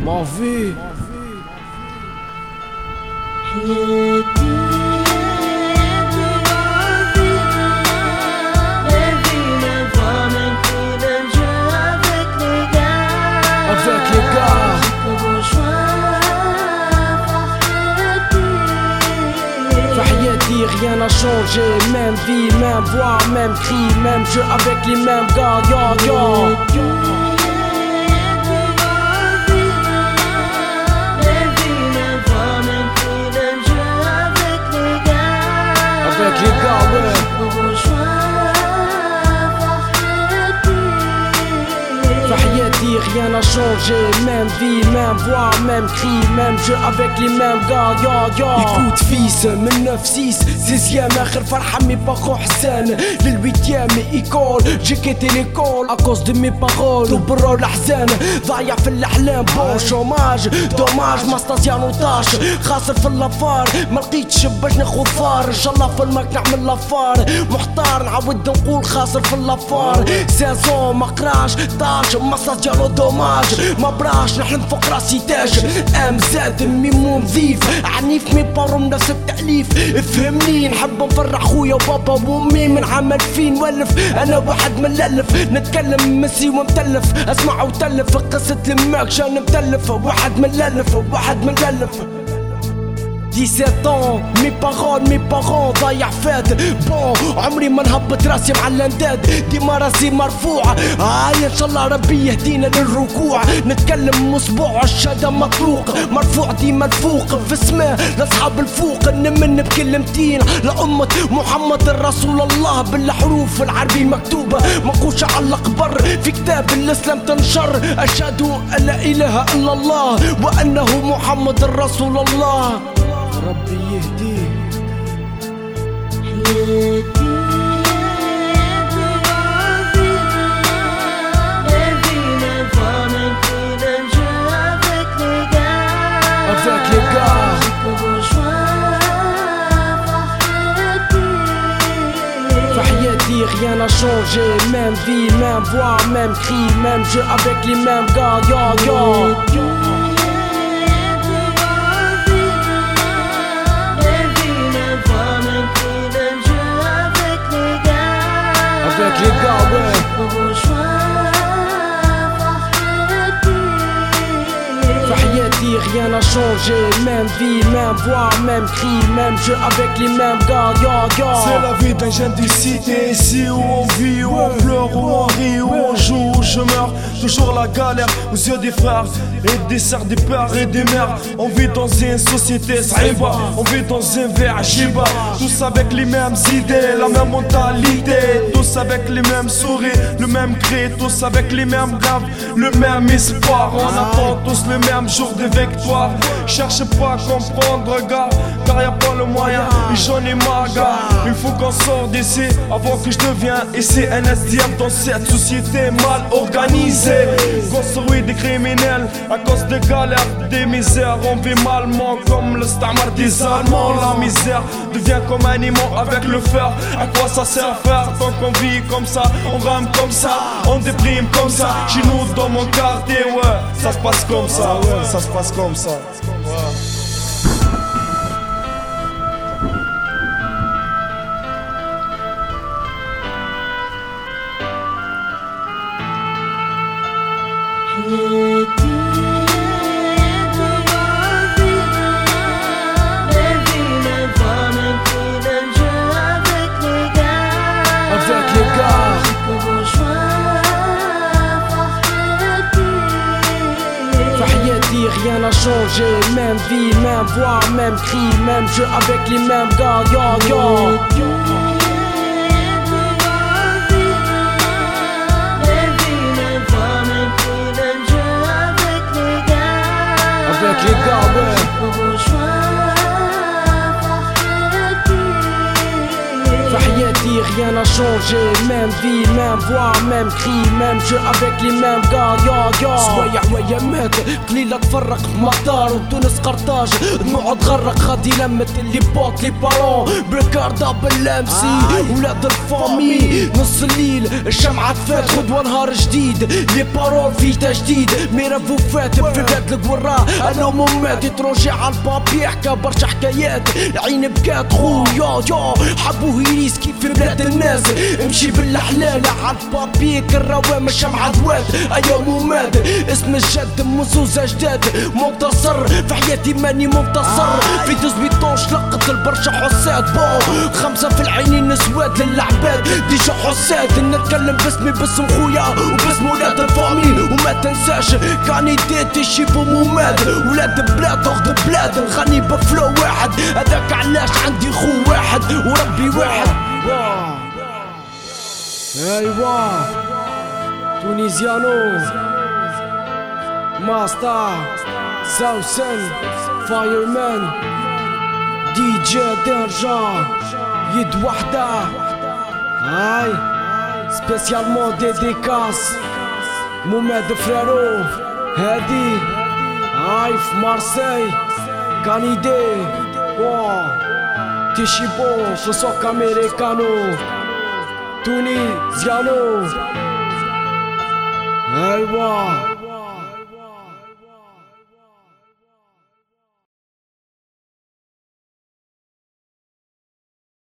ما في avec les gars. Fahiyati, rien n'a changé, même vie, même voix, même cri, même jeu avec les mêmes gars, yo yo. Avec les gars, ouais. Fahiyati, rien n'a changé, même vie, même voix, même cri, même jeu avec les mêmes gars, yo yo. Écoute fils, من 9-6 16e آخر فرحة mes parents حسان لل8e école. J'ai quitté l'école à cause de mes paroles وبرا الأحزان ضايع في الأحلام بون شوماج دوماج ما ستاسيان وطاش خاسر في اللافار ما لقيتش باش ناخد فار إن شاء الله في الماك نعمل لافار محتار نعاود نقول خاسر في اللافار سازون ما قراش طاش ما ستاسيان دوماج ما براش نحلم فوق راسي تاج ام زاد ميمون ضيف عنيف مي بارو من نفس التأليف افهمني نحب نفرح خويا وبابا وامي من عام 2000 ولف انا واحد من الالف نتكلم مسي ومتلف اسمع وتلف قصة الماكش انا متلف واحد من الالف واحد من الالف 17 ans, mes parents ضايع فات بون عمري ما نهبط راسي مع الانداد ديما راسي مرفوعة ان شاء الله ربي يهدينا للركوع نتكلم مسبوع الشهادة مطروق مرفوع ديما الفوق في السماء لاصحاب الفوق نمن بكلمتين لأمة محمد رسول الله بالحروف العربي مكتوبة منقوش على القبر في كتاب الاسلام تنشر اشهد ان لا اله الا الله وانه محمد رسول الله ربي يهديه avec les gars. Fahiyati, rien n'a changé, même vie, même voix, même cri, même jeu avec les mêmes gars, yo yo. Avec les gars, ouais. Fahiyati, rien n'a changé, même vie, même voix, même cri, même jeu avec les mêmes gars, yo yo. C'est la vie d'un jeune du cité, ici où on vit, où on pleure, où on rit, où on joue, où je meurs. Toujours la galère aux yeux des frères et des sœurs, des pères et des mères. On vit dans une société saïba, on vit dans un verre chiba. Tous avec les mêmes idées, la même mentalité. Tous avec les mêmes sourires, le même cri. Tous avec les mêmes rêves, le même espoir. On attend tous le même jour de victoire. Cherche pas à comprendre, gars, car y'a pas le moyen. Et j'en ai marre, gars. Il faut qu'on sorte d'ici avant que je devienne ici un SDF dans cette société mal organisée. Construit des criminels à cause de galères, des misères. On vit malement comme le stamar des Allemands. La misère devient comme un aimant avec le fer. À quoi ça sert faire tant qu'on vit comme ça? On rame comme ça, on déprime comme ça. Chez nous dans mon quartier, ouais, ça se passe comme ça, ouais, ça se passe comme ça. Avec les gars. Fahiyati, rien n'a changé, même vie, même voix, même cri, même jeu avec les mêmes gars, yo yo. Avec les gars, ouais. Fahiyati, rien n'a changé. Même vie, même voix, même cri, même jeu avec les mêmes gars. يا سوايع ويامات قليلة تفرق في مطار وتونس قرطاج دموع تغرق غادي لمت اللي بوت لي بارون بالكاردا باللامسي ولاد الفامي نص الليل الشمعة تفات غدوة نهار جديد لي بارول في تجديد ميرافو فاتب في بلاد القورا انا ممات يتروجي على البابي حكا برشا حكايات العين بكات خو يا حبوه يريسكي في بلاد الناس امشي بالحلالة على البابي كالروام الشمعة دوات ايام مات اسم الجد مزوزة جداد منتصر في حياتي ماني منتصر في دوزبيطون شلقت البرشا حساد بو 5 في العينين سواد للعباد ديجا حساد نتكلم باسمي باسم خويا وباسم ولاد الفامي وما تنساش كاني ديتي شيبو موماد ولاد بلاد اخذ بلاد نغني بفلو واحد هذاك علاش عندي خو واحد وربي واحد ايوا تونيزيانو ماستا ساوسن فايرمان دي جي درجة يد وحدة هاي سبيسيالمون ديديكاس موماد فرارو هادي هاي في مارسي كانيدي تيشيبو في سوق امريكانو تونيزيانو ايوا